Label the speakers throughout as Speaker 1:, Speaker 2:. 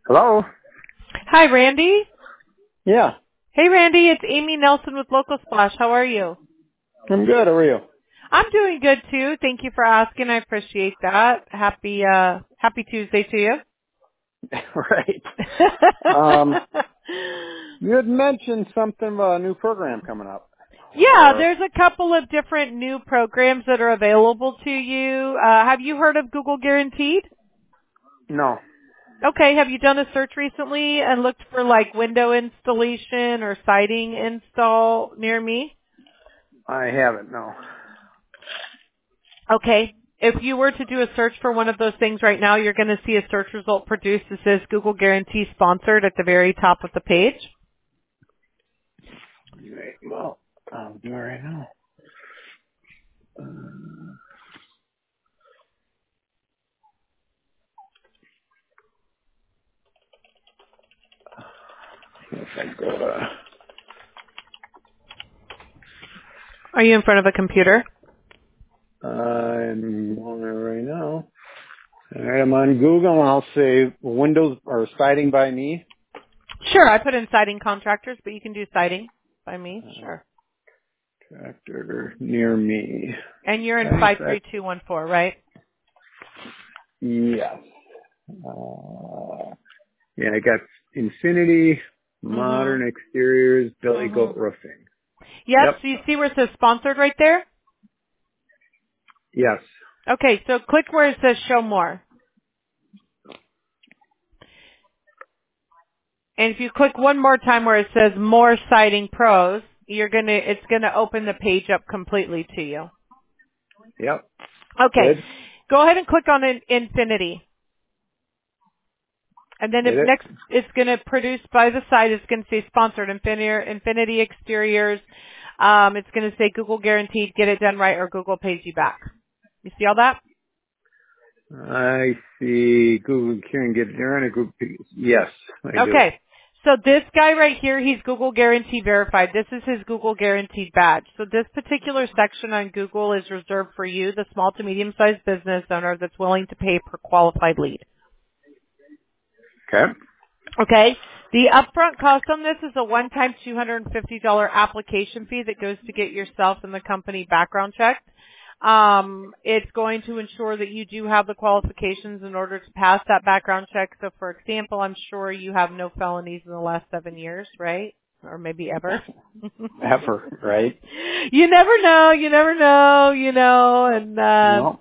Speaker 1: Hello?
Speaker 2: Hi, Randy.
Speaker 1: Yeah,
Speaker 2: Hey, Randy. It's Amy Nelson with Local Splash. How are you?
Speaker 1: I'm good. How are you?
Speaker 2: I'm doing good too. Thank you for asking. I appreciate that. Happy Tuesday to you.
Speaker 1: Right. You had mentioned something about a new program coming up.
Speaker 2: Yeah,
Speaker 1: Or,
Speaker 2: there's a couple of different new programs that are available to you. Have you heard of Google Guaranteed?
Speaker 1: no,
Speaker 2: Okay, have you done a search recently and looked for like window installation or siding install near me?
Speaker 1: I haven't, no.
Speaker 2: Okay. If you were to do a search for one of those things right now, you're going to see a search result produced that says Google Guarantee Sponsored at the very top of the page.
Speaker 1: Right, well, I'll do it right now. Uh, if I go to,
Speaker 2: Are you in front of a computer?
Speaker 1: I'm on it right now. All right, I'm on Google and I'll say windows or siding by me.
Speaker 2: Sure, I put in siding contractors, but you can do siding by me. Sure.
Speaker 1: Tractor near me.
Speaker 2: And you're in
Speaker 1: Siding track,
Speaker 2: 53214, right?
Speaker 1: yes. Yeah, I got Infinity,
Speaker 2: Mhm.
Speaker 1: Modern Exteriors, Billy Goat
Speaker 2: Mhm.
Speaker 1: Roofing.
Speaker 2: Yep,
Speaker 1: Yep.
Speaker 2: so you see where it says sponsored right there?
Speaker 1: Yes.
Speaker 2: Okay, so click where it says show more. And if you click one more time where it says more siding pros, it's gonna open the page up completely to you.
Speaker 1: Yep.
Speaker 2: Okay.
Speaker 1: Did.
Speaker 2: Go ahead and click on Infinity. And then
Speaker 1: Did it?
Speaker 2: next, it's going to produce by the side, it's going to say sponsored Infinity Exteriors. It's going to say Google Guaranteed, get it done right, or Google pays you back. You see all that?
Speaker 1: I see Google can get there and a Google. Yes, I do.
Speaker 2: Okay. So this guy right here, he's Google Guarantee verified. This is his Google Guaranteed badge. So this particular section on Google is reserved for you, the small to medium-sized business owner that's willing to pay per qualified lead.
Speaker 1: Okay.
Speaker 2: Okay. The upfront cost on this is a one-time $250 application fee that goes to get yourself and the company background checked. It's going to ensure that you do have the qualifications in order to pass that background check. So, for example, I'm sure you have no felonies in the last 7 years, right? Or maybe ever.
Speaker 1: Ever, right?
Speaker 2: You never know. You never know. And
Speaker 1: No.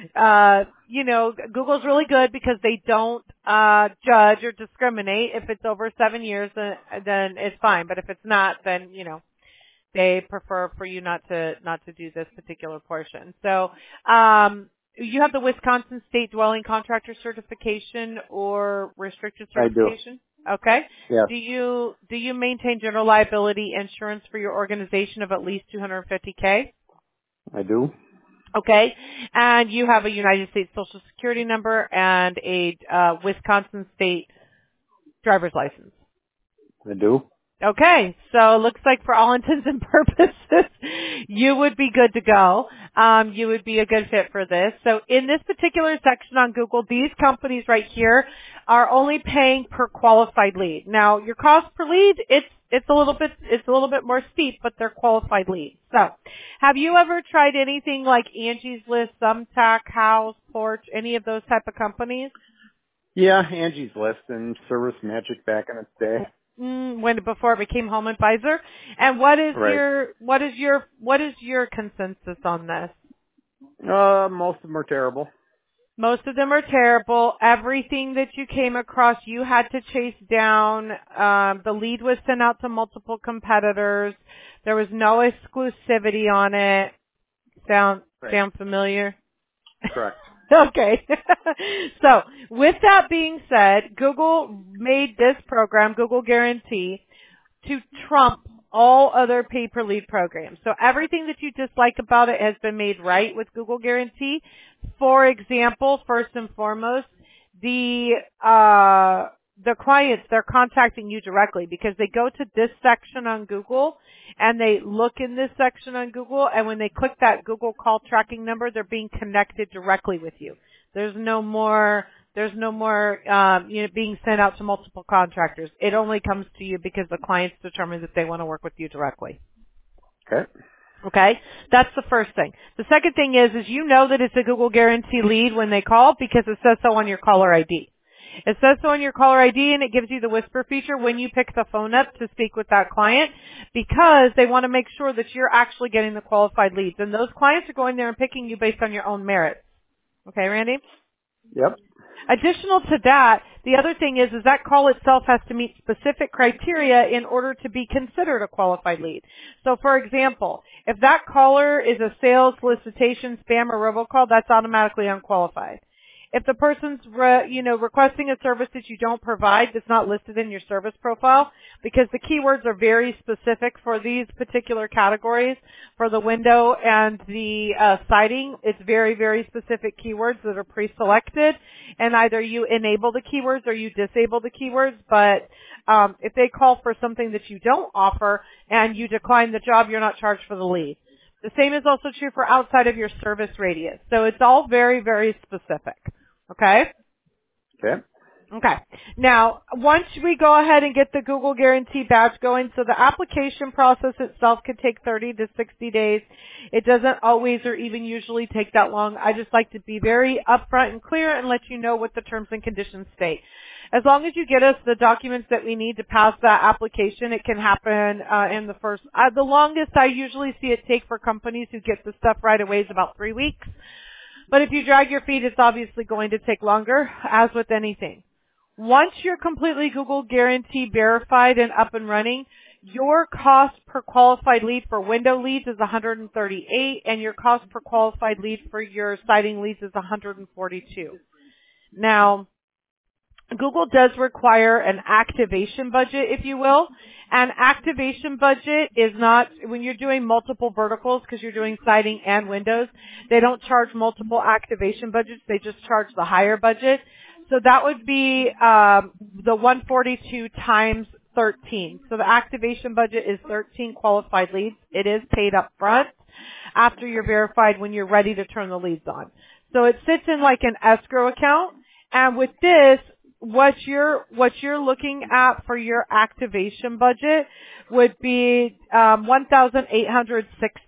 Speaker 2: Google's really good because they don't judge or discriminate. If it's over 7 years, then it's fine. But if it's not, then they prefer for you not to do this particular portion. So, you have the Wisconsin State Dwelling Contractor Certification or Restricted
Speaker 1: I do.
Speaker 2: Certification. Okay.
Speaker 1: Yes,
Speaker 2: Do you maintain general liability insurance for your organization of at least $250K?
Speaker 1: I do.
Speaker 2: Okay. And you have a United States Social Security number and a Wisconsin State driver's license.
Speaker 1: I do.
Speaker 2: Okay. So it looks like for all intents and purposes, you would be good to go. You would be a good fit for this. So in this particular section on Google, these companies right here are only paying per qualified lead. Now, your cost per lead, it's a little bit more steep, but they're qualified leads. So, have you ever tried anything like Angie's List, Thumbtack, House, Porch, any of those type of companies?
Speaker 1: Yeah, Angie's List and Service Magic back in its day.
Speaker 2: Before it became Home Advisor. And what is
Speaker 1: Right.
Speaker 2: your consensus on this?
Speaker 1: Most of them are terrible.
Speaker 2: Most of them are terrible. Everything that you came across, you had to chase down. The lead was sent out to multiple competitors. There was no exclusivity on it. Sound
Speaker 1: Right.
Speaker 2: familiar?
Speaker 1: Correct.
Speaker 2: Okay. So, with that being said, Google made this program, Google Guarantee, to trump all other pay-per-lead programs. So everything that you dislike about it has been made right with Google Guarantee. For example, first and foremost, the clients, they're contacting you directly because they go to this section on Google and they look in this section on Google, and when they click that Google call tracking number, they're being connected directly with you. There's no more There's no more, being sent out to multiple contractors. It only comes to you because the clients determine that they want to work with you directly.
Speaker 1: Okay.
Speaker 2: Okay? That's the first thing. The second thing is you know that it's a Google Guarantee lead when they call because it says so on your caller ID. It says so on your caller ID, and it gives you the whisper feature when you pick the phone up to speak with that client because they want to make sure that you're actually getting the qualified leads. And those clients are going there and picking you based on your own merits. Okay, Randy?
Speaker 1: Yep.
Speaker 2: Additional to that, the other thing is that call itself has to meet specific criteria in order to be considered a qualified lead. So, for example, if that caller is a sales, solicitation, spam, or robocall, that's automatically unqualified. If the person's, requesting a service that you don't provide that's not listed in your service profile, because the keywords are very specific for these particular categories, for the window and the siding, it's very, very specific keywords that are pre-selected, and either you enable the keywords or you disable the keywords, but if they call for something that you don't offer and you decline the job, you're not charged for the lead. The same is also true for outside of your service radius. So it's all very, very specific. Okay?
Speaker 1: Okay.
Speaker 2: Okay. Now, once we go ahead and get the Google Guarantee badge going, so the application process itself could take 30 to 60 days. It doesn't always or even usually take that long. I just like to be very upfront and clear and let you know what the terms and conditions state. As long as you get us the documents that we need to pass that application, it can happen in the first, the longest I usually see it take for companies who get the stuff right away is about 3 weeks. But if you drag your feet, it's obviously going to take longer, as with anything. Once you're completely Google Guarantee verified and up and running, your cost per qualified lead for window leads is $138, and your cost per qualified lead for your siding leads is $142. Now, Google does require an activation budget, if you will. An activation budget is not, when you're doing multiple verticals, because you're doing siding and windows, they don't charge multiple activation budgets. They just charge the higher budget. So that would be the 142 times 13. So the activation budget is 13 qualified leads. It is paid up front after you're verified when you're ready to turn the leads on. So it sits in like an escrow account. And with this, what you're looking at for your activation budget would be $1,860.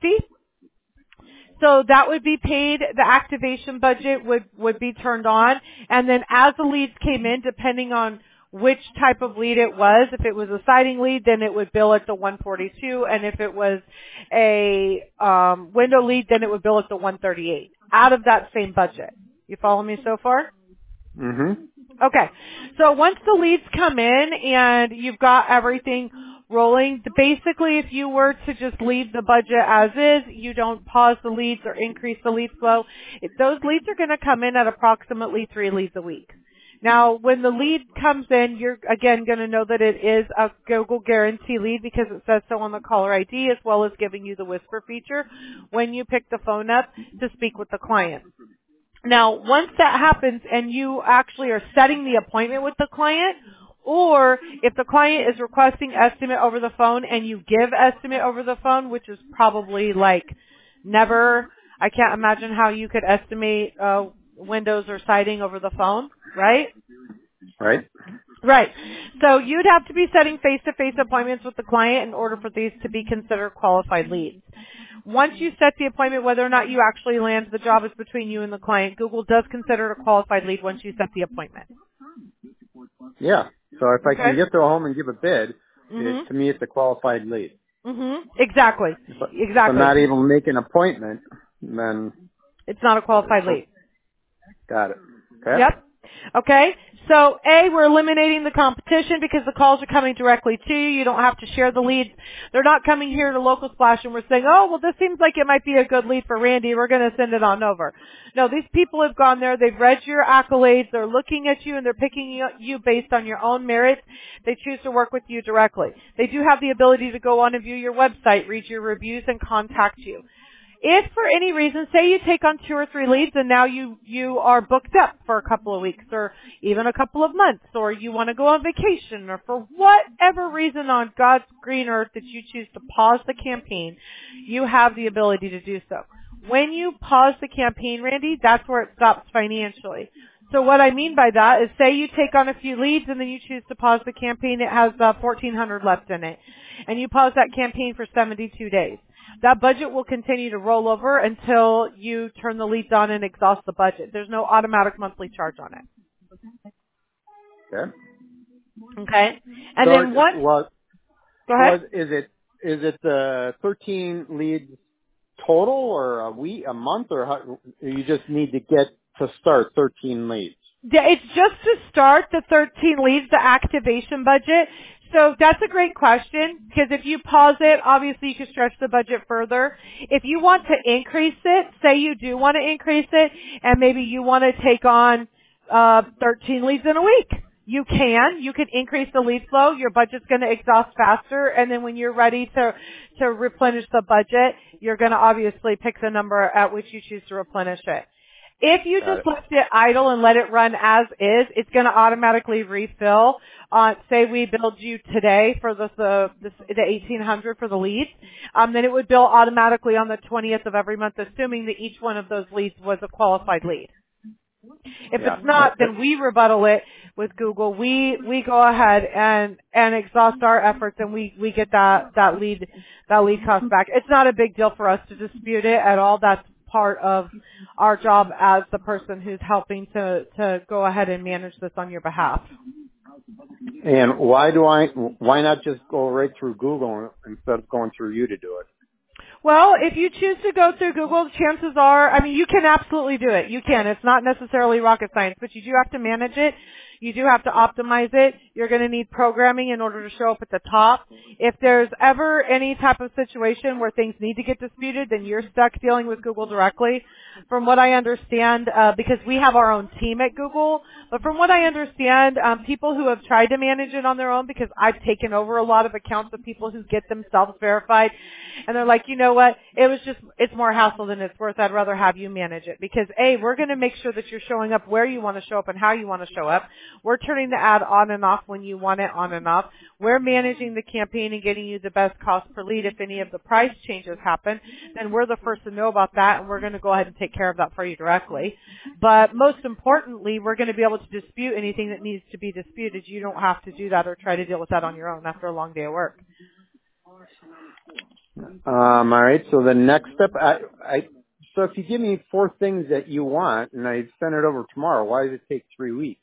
Speaker 2: So that would be paid. The activation budget would be turned on, and then as the leads came in, depending on which type of lead it was, if it was a siding lead, then it would bill at the 142, and if it was a window lead, then it would bill at the 138 out of that same budget. You follow me so far?
Speaker 1: Mm-hmm.
Speaker 2: Okay. So once the leads come in and you've got everything rolling, basically if you were to just leave the budget as is, you don't pause the leads or increase the lead flow, those leads are going to come in at approximately 3 leads a week. Now, when the lead comes in, you're again going to know that it is a Google Guarantee lead because it says so on the caller ID, as well as giving you the whisper feature when you pick the phone up to speak with the client. Now, once that happens and you actually are setting the appointment with the client, or if the client is requesting estimate over the phone and you give estimate over the phone, which is probably like never, I can't imagine how you could estimate windows or siding over the phone, right?
Speaker 1: Right.
Speaker 2: Right. So you'd have to be setting face-to-face appointments with the client in order for these to be considered qualified leads. Once you set the appointment, whether or not you actually land the job is between you and the client. Google does consider it a qualified lead once you set the appointment.
Speaker 1: Yeah. So if I can get to a home and give a bid, to me it's a qualified lead.
Speaker 2: Exactly.
Speaker 1: If I'm not able to make an appointment, then
Speaker 2: it's not a qualified lead.
Speaker 1: Got it. Okay.
Speaker 2: Yep. Okay. So, A, we're eliminating the competition because the calls are coming directly to you. You don't have to share the leads. They're not coming here to Local Splash and we're saying, oh, well, this seems like it might be a good lead for Randy. We're going to send it on over. No, these people have gone there. They've read your accolades. They're looking at you and they're picking you based on your own merits. They choose to work with you directly. They do have the ability to go on and view your website, read your reviews, and contact you. If for any reason, say you take on 2 or 3 leads and now you are booked up for a couple of weeks or even a couple of months, or you want to go on vacation, or for whatever reason on God's green earth that you choose to pause the campaign, you have the ability to do so. When you pause the campaign, Randy, that's where it stops financially. So what I mean by that is say you take on a few leads and then you choose to pause the campaign. It has 1,400 left in it. And you pause that campaign for 72 days. That budget will continue to roll over until you turn the leads on and exhaust the budget. There's no automatic monthly charge on it.
Speaker 1: Okay.
Speaker 2: Okay? And
Speaker 1: So
Speaker 2: then what? Go ahead.
Speaker 1: is it the 13 leads total or a month, or how, you just need to get to start 13 leads?
Speaker 2: Yeah, it's just to start the 13 leads, the activation budget. So that's a great question, because if you pause it, obviously you can stretch the budget further. If you want to increase it, say you do want to increase it, and maybe you want to take on 13 leads in a week. You can increase the lead flow. Your budget's going to exhaust faster, and then when you're ready to replenish the budget, you're going to obviously pick the number at which you choose to replenish it. If you just left it idle and let it run as is, it's going to automatically refill. Say we billed you today for the 1,800 for the leads, then it would bill automatically on the 20th of every month, assuming that each one of those leads was a qualified lead. If it's not, then we rebuttal it with Google. We go ahead and exhaust our efforts, and we get that lead cost back. It's not a big deal for us to dispute it at all. That's part of our job as the person who's helping to go ahead and manage this on your behalf.
Speaker 1: And why not just go right through Google instead of going through you to do it?
Speaker 2: Well, if you choose to go through Google, chances are, you can absolutely do it. You can. It's not necessarily rocket science, but you do have to manage it. You do have to optimize it. You're going to need programming in order to show up at the top. If there's ever any type of situation where things need to get disputed, then you're stuck dealing with Google directly. From what I understand, because we have our own team at Google, but from what I understand, people who have tried to manage it on their own, because I've taken over a lot of accounts of people who get themselves verified, and they're like, you know what, it's more hassle than it's worth. I'd rather have you manage it, because A, we're going to make sure that you're showing up where you want to show up and how you want to show up. We're turning the ad on and off when you want it on and off. We're managing the campaign and getting you the best cost per lead. If any of the price changes happen, then we're the first to know about that, and we're going to go ahead and take care of that for you directly. But most importantly, we're going to be able to dispute anything that needs to be disputed. You don't have to do that or try to deal with that on your own after a long day of work.
Speaker 1: All right. So the next step, so if you give me 4 things that you want and I send it over tomorrow, why does it take 3 weeks?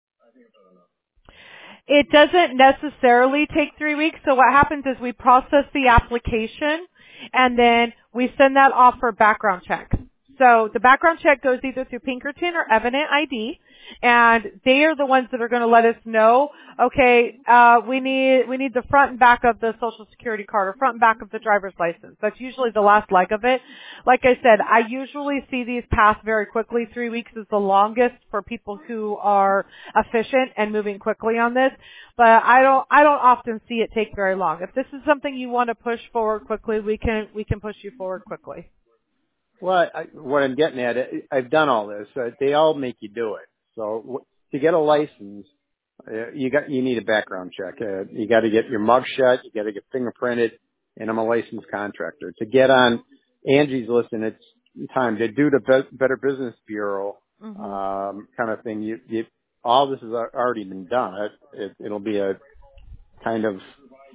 Speaker 2: It doesn't necessarily take 3 weeks. So what happens is we process the application and then we send that off for background check. So the background check goes either through Pinkerton or Evident ID, and they are the ones that are going to let us know, okay, we need the front and back of the Social Security card or front and back of the driver's license. That's usually the last leg of it. Like I said, I usually see these pass very quickly. 3 weeks is the longest for people who are efficient and moving quickly on this, but I don't often see it take very long. If this is something you want to push forward quickly, we can push you forward quickly.
Speaker 1: Well, what I'm getting at, I've done all this. They all make you do it. So to get a license, you need a background check. You got to get your mug shot. You got to get fingerprinted, and I'm a licensed contractor. To get on Angie's list, and it's time to do the Better Business Bureau kind of thing. You all this has already been done. It'll be a kind of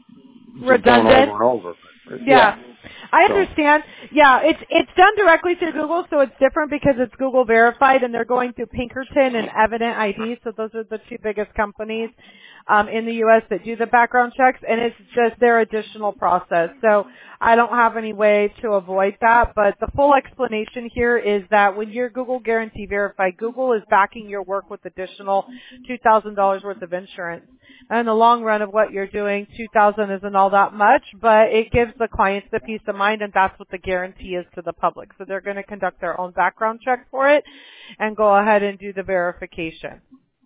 Speaker 2: redundant.
Speaker 1: Over and over.
Speaker 2: Yeah. I understand. Yeah, it's done directly through Google, so it's different because it's Google verified, and they're going through Pinkerton and Evident ID. So those are the 2 biggest companies in the U.S. that do the background checks, and it's just their additional process. So I don't have any way to avoid that, but the full explanation here is that when you're Google Guarantee Verified, Google is backing your work with additional $2,000 worth of insurance. And in the long run of what you're doing, $2,000 isn't all that much, but it gives the clients the peace of mind, and that's what the guarantee is to the public. So they're going to conduct their own background check for it and go ahead and do the verification.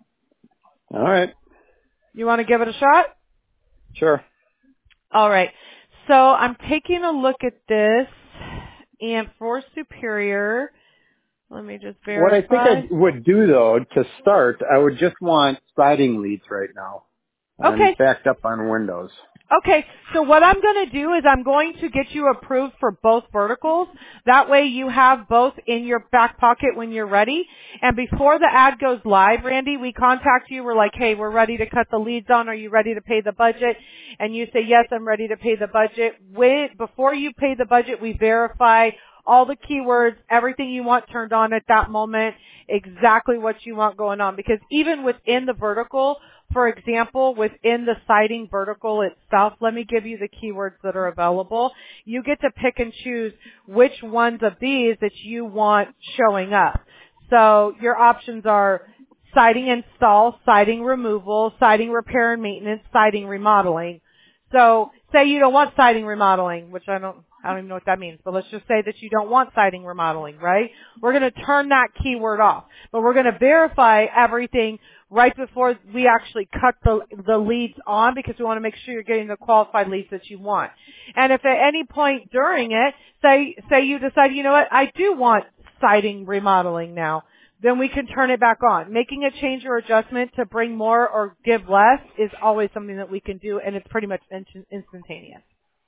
Speaker 1: All right.
Speaker 2: You want to give it a shot?
Speaker 1: Sure.
Speaker 2: All right. So I'm taking a look at this, and for Superior, let me just verify.
Speaker 1: What I think I would do, though, to start, I would just want citing leads right now.
Speaker 2: Okay.
Speaker 1: I'm backed up on Windows.
Speaker 2: Okay, so what I'm going to do is I'm going to get you approved for both verticals. That way you have both in your back pocket when you're ready. And before the ad goes live, Randy, we contact you. We're like, hey, we're ready to cut the leads on. Are you ready to pay the budget? And you say, yes, I'm ready to pay the budget. Before you pay the budget, we verify all the keywords, everything you want turned on at that moment, exactly what you want going on. Because even within the vertical, for example, within the siding vertical itself, let me give you the keywords that are available. You get to pick and choose which ones of these that you want showing up. So your options are siding install, siding removal, siding repair and maintenance, siding remodeling. So say you don't want siding remodeling, which I don't even know what that means, but let's just say that you don't want siding remodeling, right? We're going to turn that keyword off, but we're going to verify everything right before we actually cut the leads on, because we want to make sure you're getting the qualified leads that you want. And if at any point during it, say you decide, you know what, I do want siding remodeling now, then we can turn it back on. Making a change or adjustment to bring more or give less is always something that we can do, and it's pretty much instantaneous.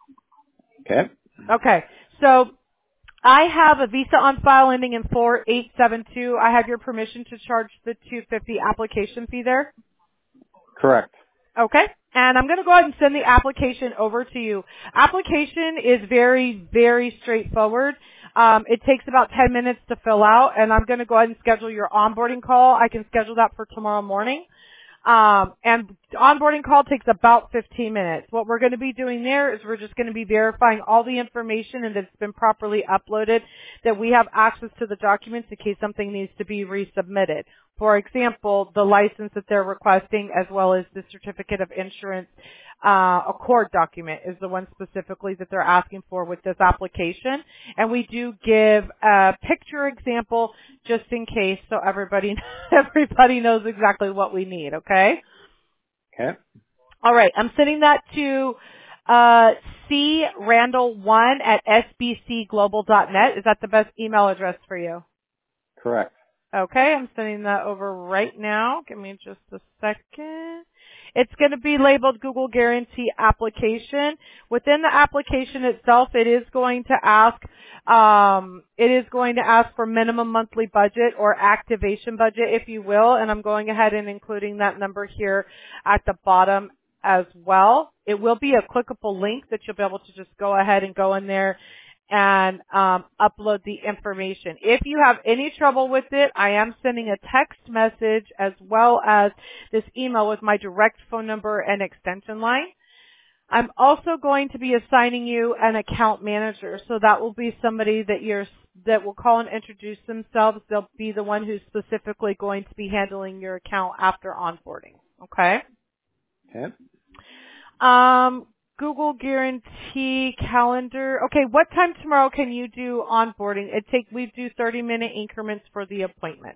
Speaker 1: Okay.
Speaker 2: Okay, so I have a Visa on file ending in 4872. I have your permission to charge the $250 application fee there?
Speaker 1: Correct.
Speaker 2: Okay, and I'm going to go ahead and send the application over to you. Application is very, very straightforward. It takes about 10 minutes to fill out, and I'm going to go ahead and schedule your onboarding call. I can schedule that for tomorrow morning. And the onboarding call takes about 15 minutes. What we're going to be doing there is we're just going to be verifying all the information and that it's been properly uploaded, that we have access to the documents in case something needs to be resubmitted. For example, the license that they're requesting, as well as the certificate of insurance, Accord document is the one specifically that they're asking for with this application. And we do give a picture example just in case, so everybody knows exactly what we need, okay?
Speaker 1: Okay.
Speaker 2: All right, I'm sending that to crandall1@sbcglobal.net. Is that the best email address for you?
Speaker 1: Correct.
Speaker 2: Okay, I'm sending that over right now. Give me just a second. It's going to be labeled Google Guarantee Application. Within the application itself, it is going to ask for minimum monthly budget or activation budget, if you will, and I'm going ahead and including that number here at the bottom as well. It will be a clickable link that you'll be able to just go ahead and go in there and upload the information. If you have any trouble with it, I am sending a text message as well as this email with my direct phone number and extension line. I'm also going to be assigning you an account manager, so that will be somebody that will call and introduce themselves. They'll be the one who's specifically going to be handling your account after onboarding. Okay?
Speaker 1: Okay.
Speaker 2: Google Guarantee Calendar. Okay, what time tomorrow can you do onboarding? We do 30-minute increments for the appointment.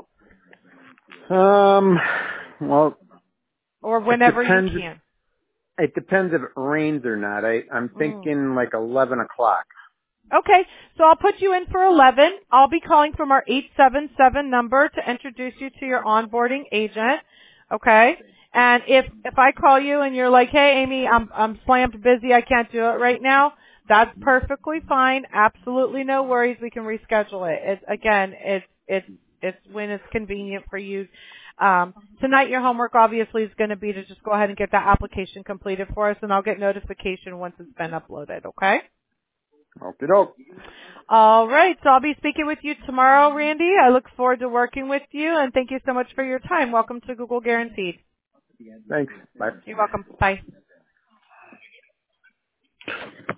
Speaker 1: Well,
Speaker 2: or whenever you can.
Speaker 1: It depends if it rains or not. I'm thinking like 11 o'clock.
Speaker 2: Okay, so I'll put you in for 11. I'll be calling from our 877 number to introduce you to your onboarding agent. Okay? And if I call you and you're like, hey, Amy, I'm slammed busy, I can't do it right now, that's perfectly fine. Absolutely no worries. We can reschedule it. It's when it's convenient for you. Tonight your homework obviously is going to be to just go ahead and get that application completed for us, and I'll get notification once it's been uploaded, okay?
Speaker 1: Okey-doke.
Speaker 2: All right, so I'll be speaking with you tomorrow, Randy. I look forward to working with you, and thank you so much for your time. Welcome to Google Guaranteed.
Speaker 1: Thanks. Bye.
Speaker 2: You're welcome. Bye.